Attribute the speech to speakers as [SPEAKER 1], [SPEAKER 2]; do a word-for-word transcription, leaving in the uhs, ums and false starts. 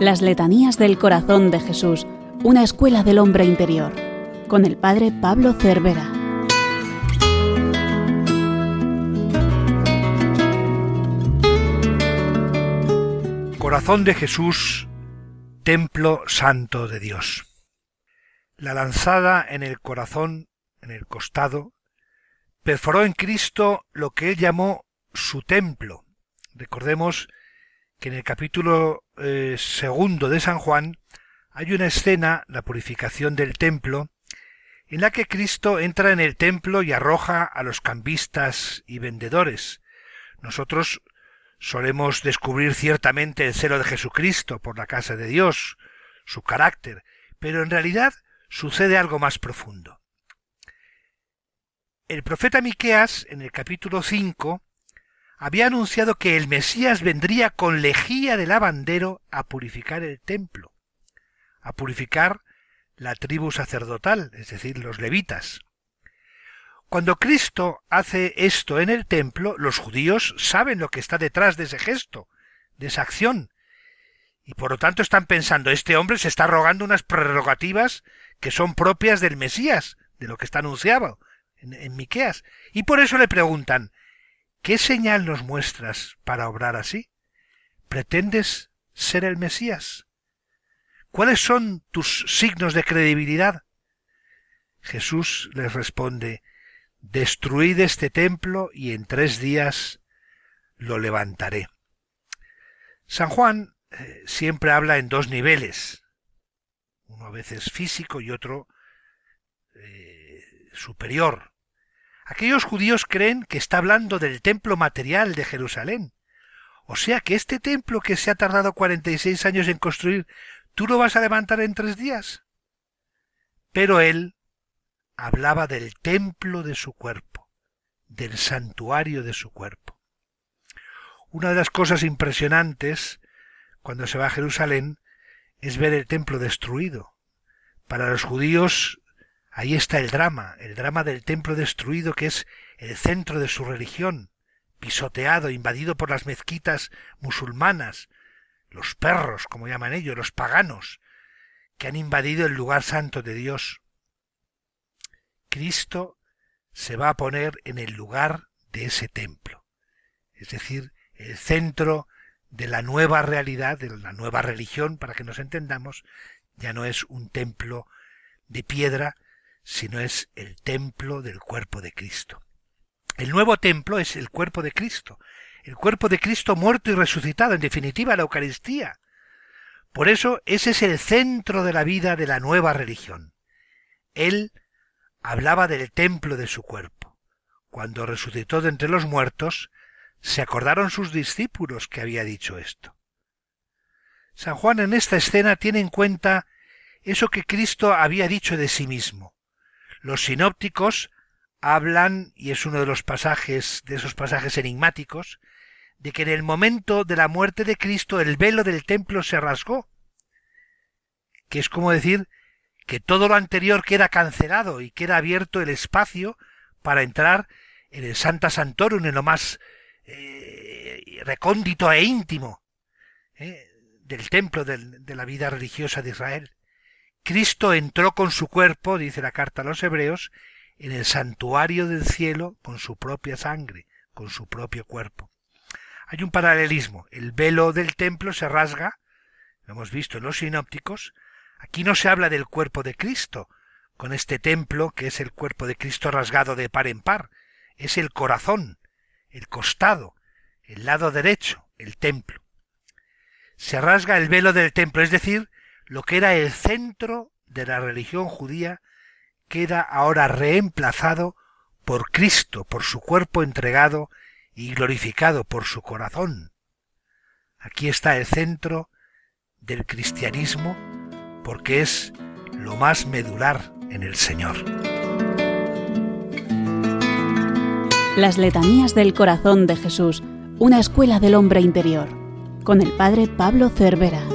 [SPEAKER 1] Las letanías del corazón de Jesús, una escuela del hombre interior, con el padre Pablo Cervera.
[SPEAKER 2] Corazón de Jesús, templo santo de Dios. La lanzada en el corazón, en el costado, perforó en Cristo lo que él llamó su templo. Recordemos que en el capítulo eh, segundo de San Juan hay una escena, la purificación del templo, en la que Cristo entra en el templo y arroja a los cambistas y vendedores. Nosotros solemos descubrir ciertamente el celo de Jesucristo por la casa de Dios, su carácter, pero en realidad sucede algo más profundo. El profeta Miqueas, en el capítulo cinco, había anunciado que el Mesías vendría con lejía de lavandero a purificar el templo, a purificar la tribu sacerdotal, es decir, los levitas. Cuando Cristo hace esto en el templo, los judíos saben lo que está detrás de ese gesto, de esa acción, y por lo tanto están pensando, este hombre se está rogando unas prerrogativas que son propias del Mesías, de lo que está anunciado en, en Miqueas, y por eso le preguntan, ¿qué señal nos muestras para obrar así? ¿Pretendes ser el Mesías? ¿Cuáles son tus signos de credibilidad? Jesús les responde, destruid este templo y en tres días lo levantaré. San Juan eh, siempre habla en dos niveles, uno a veces físico y otro eh, superior. Aquellos judíos creen que está hablando del templo material de Jerusalén. O sea que este templo que se ha tardado cuarenta y seis años en construir, ¿tú lo vas a levantar en tres días? Pero él hablaba del templo de su cuerpo, del santuario de su cuerpo. Una de las cosas impresionantes cuando se va a Jerusalén es ver el templo destruido. Para los judíos ahí está el drama, el drama del templo destruido, que es el centro de su religión, pisoteado, invadido por las mezquitas musulmanas, los perros, como llaman ellos, los paganos, que han invadido el lugar santo de Dios. Cristo se va a poner en el lugar de ese templo, es decir, el centro de la nueva realidad, de la nueva religión, para que nos entendamos, ya no es un templo de piedra, sino es el templo del cuerpo de Cristo. El nuevo templo es el cuerpo de Cristo, el cuerpo de Cristo muerto y resucitado, en definitiva la Eucaristía. Por eso ese es el centro de la vida de la nueva religión. Él hablaba del templo de su cuerpo. Cuando resucitó de entre los muertos, se acordaron sus discípulos que había dicho esto. San Juan en esta escena tiene en cuenta eso que Cristo había dicho de sí mismo. Los sinópticos hablan, y es uno de los pasajes, de esos pasajes enigmáticos, de que en el momento de la muerte de Cristo el velo del templo se rasgó, que es como decir que todo lo anterior queda cancelado y queda abierto el espacio para entrar en el Sancta Sanctorum, en lo más eh, recóndito e íntimo eh, del templo del, de la vida religiosa de Israel. Cristo entró con su cuerpo, dice la carta a los Hebreos, en el santuario del cielo con su propia sangre, con su propio cuerpo. Hay un paralelismo. El velo del templo se rasga, lo hemos visto en los sinópticos. Aquí no se habla del cuerpo de Cristo, con este templo que es el cuerpo de Cristo rasgado de par en par. Es el corazón, el costado, el lado derecho, el templo. Se rasga el velo del templo, es decir, lo que era el centro de la religión judía queda ahora reemplazado por Cristo, por su cuerpo entregado y glorificado por su corazón. Aquí está el centro del cristianismo, porque es lo más medular en el Señor.
[SPEAKER 1] Las letanías del corazón de Jesús, una escuela del hombre interior, con el padre Pablo Cervera.